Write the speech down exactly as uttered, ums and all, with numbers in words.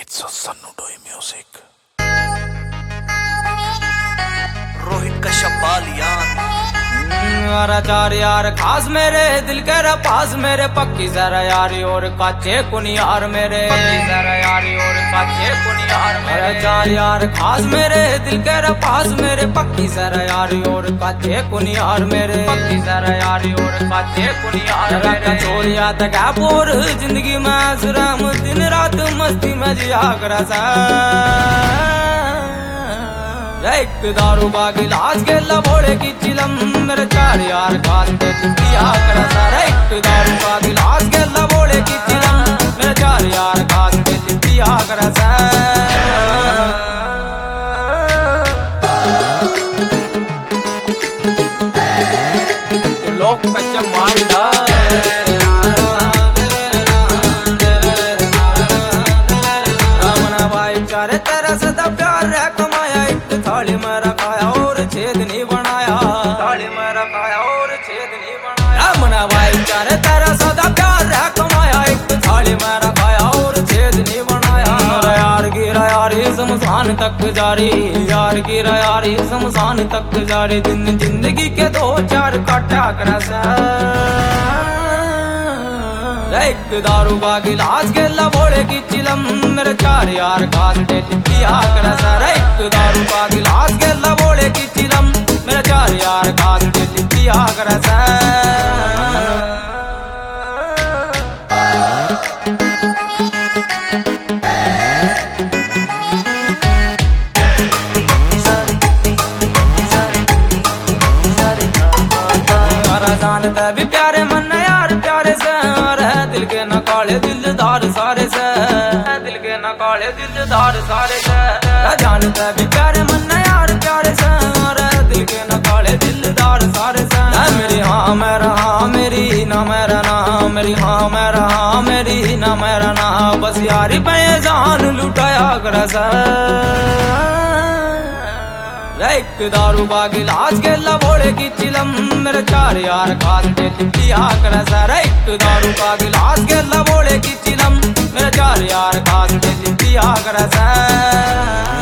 It's a Sannudoy music. Rohit Kashyap Balyan मेरा चार यार खास मेरे दिल के पास मेरे पक्की जरा यारी और काचे कुनियार मेरे पक्की जरा यारी और काचे कुनियार मेरे चार यार खास मेरे दिल के पास मेरे पक्की जरा यारी और काचे कुनियार मेरे पक्की जरा यारी और काचे कुनियार मेरे चोलिया तक पूर जिंदगी में सुराम दिन रात मस्ती में जिया करा सा एक दारू का गिलास के लबोड़े की चिलम मेरे चार यार खास के पिया कर सारा एक दारू का गिलास के लबोड़े की चिलम मेरे चार यार खास के पिया कर लोग बच्चे मांडा रामना भाई चारे तेरा सदा प्यार है कमाया थाली में रखाया और छेद नहीं बनाया थाली में रखाया और छेद नहीं बनाया रामना भाई चारे तेरा सदा प्यार है कमाया एक थाली में रखाया और छेद नहीं बनाया यार गिरा यारी शमशान तक जारी यार गिरा यारी शमशान तक जारी दिन जिंदगी के दो चार काटा कर एक दारू का गिलास के लबोड़े की चिलम मेरे चार यार खास के पिया कर सारा एक दारू का गिलास के लबोड़े की चिलम मेरे चार यार खास के पिया कर जानता भी प्यारे मन यार प्यारे से दिल के नकाले दिलदार सारे से दिल के नकाले दिलदार सारे से जानता भी प्यारे मन यार प्यारे से दिल के नकाले दिलदार सारे से मेरी हाँ मेरा हाँ मेरी ना मेरा ना मेरी हाँ मेरा हाँ मेरी ना मेरा ना बस यारी पे जान लुटाया कर एक दारू का गिलास के लबोड़े की चिलम मेरे चार यार खास के पिया कर सारा एक दारू का गिलास के लबोड़े की चिलम मेरे चार यार खास के पिया कर